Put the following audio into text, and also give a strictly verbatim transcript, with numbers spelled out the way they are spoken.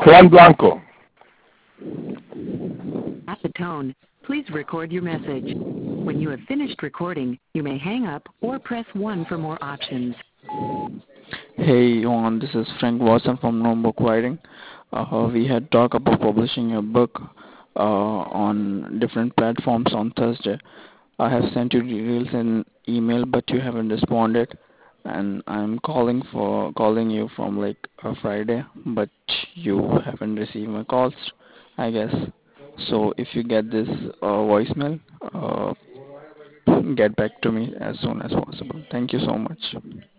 Juan Blanco. At the tone, please record your message. When you have finished recording, you may hang up or press one for more options. Hey Juan, this is Frank Watson from No Book Writing. Uh, we had talked about publishing a book uh, on different platforms on Thursday. I have sent you details in email, but you haven't responded, and I'm calling for calling you from like a Friday, but you haven't received my calls, I guess. So if you get this uh, voicemail, uh, get back to me as soon as possible. Thank you so much.